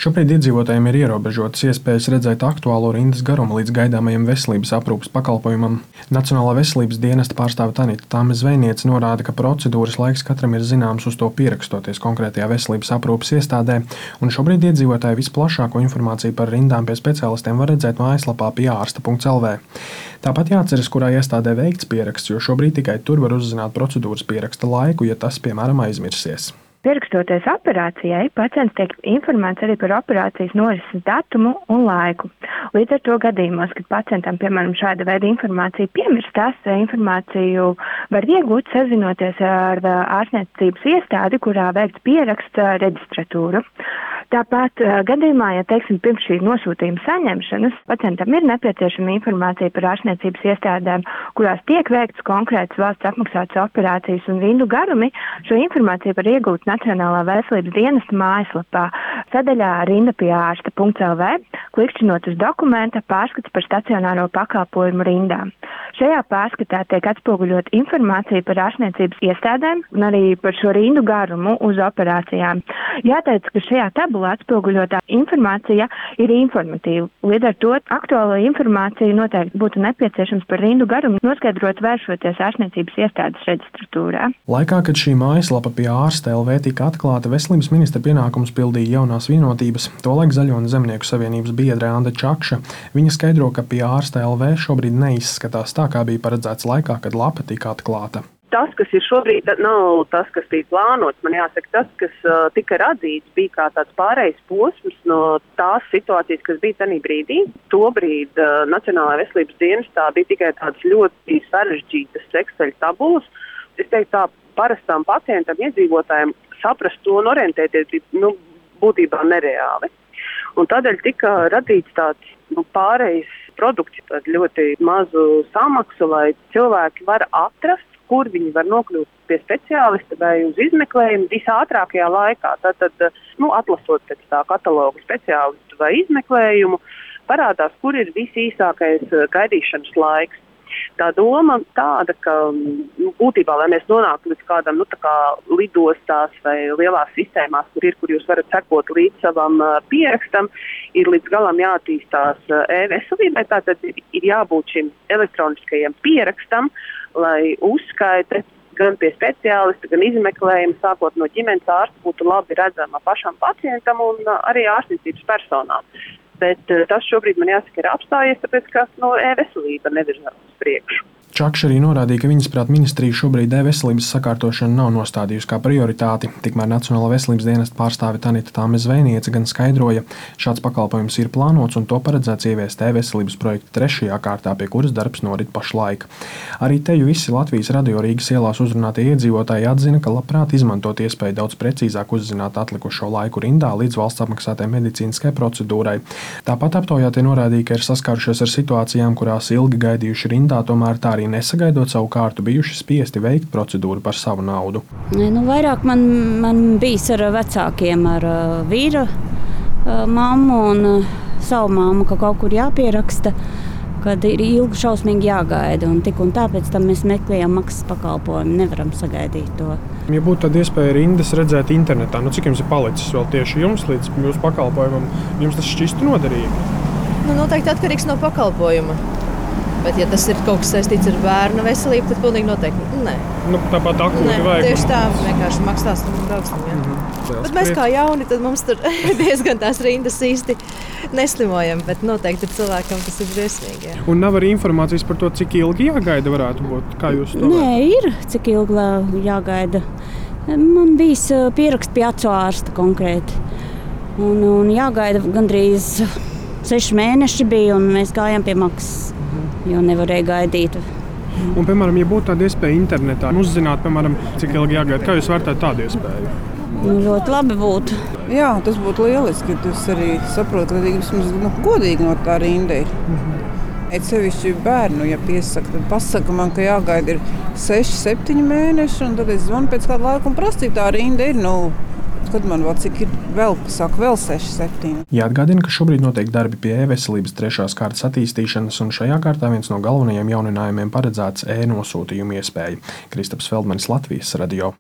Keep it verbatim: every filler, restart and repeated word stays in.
Šobrīd iedzīvotājiem ir ierobežotas iespējas redzēt aktuālo rindas garumu līdz gaidāmajam veselības aprūpes pakalpojumam. Nacionālā veselības dienesta pārstāve Tanita Tāme Zvejniece norāda, ka procedūras laiks katram ir zināms uz to pierakstoties konkrētajā veselības aprūpes iestādē, un šobrīd iedzīvotāji visplašāko informāciju par rindām pie speciālistiem var redzēt mājaslapā pie ārsta punkts el vē. Tāpat jāatceras, kurā iestādē veikts pieraksts, jo šobrīd tikai tur var uzzināt procedūras pieraksta laiku, ja tas, piemēram, aizmirsies. Pierakstoties operācijai, pacients tiek informēts arī par operācijas norises datumu un laiku. Līdz ar to gadījumos, kad pacientam, piemēram, šāda veida informācija piemirstās, informāciju var iegūt sazinoties ar ārstniecības iestādi, kurā veikts pieraksts reģistratūru. Tāpat gadījumā, ja, teiksim, pirms šī nosūtījuma saņemšanas pacientam ir nepieciešama informācija par ārstniecības iestādēm, kurās tiek veikts konkrētas valsts apmaksātas operācijas un rindu garumi, šo informāciju var iegūt Nacionālā veselības dienesta mājaslapā sadaļā rinda pie ārsta punkts el vē, klikšķinot uz dokumenta pārskats par stacionāro pakalpojumu rindām. Šajā pārskatā tiek atspoguļot informācija par ārstniecības iestādēm un arī par šo rindu garumu uz operācijām. Jāteic, ka šajā tabulā atspoguļotā informācija ir informatīva. Līdz ar to aktuālo informāciju noteikti būtu nepieciešams par rindu garumu noskaidrot vēršoties ārstniecības iestādes reģistratūrā. Laikā, kad šī mājaslapa pie ārsta el vē tika atklāta, veselības ministra pienākumus pildīja jaunās vienotības, tolaik Zaļo un Zemnieku savienības biedre Anda Čakša. Viņa skaidro, ka pie ārsta el vē šobrīd neizskatās tā, kā bija paredzēts laikā, kad lapa tika atklāta. Tas, kas ir šobrīd, nav tas, kas bija plānots. Man jāsaka, tas, kas uh, tika radīts, bija kā tāds pārējais posms no tās situācijas, kas bija tajā brīdī. Tobrīd uh, Nacionālajā veselības dienestā bija tikai tādas ļoti sarežģītas Excel tabulas. Es teiktu, tā parastam pacientam, iedzīvotājiem saprast to un orientēties, nu, būtībā nereāli. Un tādēļ tika radīts tāds nu, pārējais produkts, ļoti mazu samaksu, lai cilvēki var atrast, kur viņi var nokļūt pie speciālista vai uz izmeklējumu visātrākajā laikā. Tātad, nu, atlasot pēc tā katalogu speciālistu vai izmeklējumu, parādās, kur ir visīsākais gaidīšanas laiks. Tā doma tāda, ka nu, būtībā, lai mēs nonāktu līdz kādam nu, tā kā lidostās vai lielās sistēmās, kur ir, kur jūs varat sekot līdz savam uh, pierakstam, ir līdz galam jātīstās uh, e-veselībai, tātad ir, ir jābūt šim elektroniskajam pierakstam, lai uzskaite gan pie speciālista, gan izmeklējuma, sākot no ģimenes ārsta, būtu labi redzama pašam pacientam un uh, arī ārstniecības personām. Bet uh, tas šobrīd man jāsaka ir apstājies, tāpēc, ka no e-veselība nevirzās uz priekšu. Čakša arī norādīja, ka viņas prāt ministrija šobrīd e-veselības sakārtošanu nav nostādījusi kā prioritāti. Tikmēr Nacionālā veselības dienesta pārstāve Tanita Tāme Zvejniece gan skaidroja, šāds pakalpojums ir plānots un to paredzēts ieviest e-veselības projekta trešajā kārtā, pie kuras darbs norit pašlaik. Arī te jau visi Latvijas Radio Rīgas ielās uzrunātie iedzīvotāji atzina, ka labprāt izmantot iespēju daudz precīzāk uzzināt atlikušo laiku rindā līdz valsts apmaksātai medicīniskai procedūrai. Tāpat aptaujātie norādīja, ka ir saskārušies ar situācijām, kurās ilgi gaidījuši rindā, tomēr tā arī nesagaidot savu kārtu, bijuši spiesti veikt procedūru par savu naudu. Nu, vairāk man, man bijis ar vecākiem, ar vīra mammu un savu mammu, ka kaut kur jāpieraksta, kad ir ilgi šausmīgi jāgaida. Un tik un tāpēc tam mēs meklējam maksas pakalpojumu, nevaram sagaidīt to. Ja būtu tāda iespēja rindas redzēt internetā, nu cik jums ir palicis vēl tieši jums līdz jūsu pakalpojumam, jums tas šķistu noderīgi? Nu, noteikti atkarīgs no pakalpojuma. Bet, ja tas ir kaut kas saistīts ar bērnu veselību, tad pilnīgi noteikti nē. Nu, tāpat akūti vajag. Tieši tā, vienkārši maksāsim un brauksim. Jā. Mm-hmm. Bet mēs kā jauni, tad mums tur diezgan tās rindas īsti neslimojam, bet noteikti cilvēkam tas ir briesmīgi. Jā. Un nav arī informācijas par to, cik ilgi jāgaida varētu būt? Kā jūs to Nē, ir, cik ilgi jāgaida. Man bijis pieraksts pie acu ārsta konkrēti. Un, un jāgaida gandrīz seši mēneši bija, un mēs gājām pie maksas. Jo nevarēja gaidīt. Un, piemēram, ja būtu tāda iespēja internetā uzzināt, piemēram, cik ilgi jāgaida, kā jūs vērtētu tādu iespēju? Nu, ļoti labi būtu. Jā, tas būtu lieliski. Es arī saprotu, ka vismaz nu, godīgi no tā rinda ir. Mm-hmm. Et sevišķi bērnu, ja piesaka, tad pasaka man, ka jāgaida ir seši, septiņi mēneši, un tad es zvanu pēc kādu laiku un prasu, cik tā rinda ir. Nu, kad man vēl cik ir vēl, saka, vēl seši, septiņi. Jāatgādina, ka šobrīd notiek darbi pie e-veselības trešās kārtas attīstīšanas, un šajā kārtā viens no galvenajiem jauninājumiem paredzēts e-nosūtījumu iespēja. Kristaps Feldmanis, Latvijas Radio.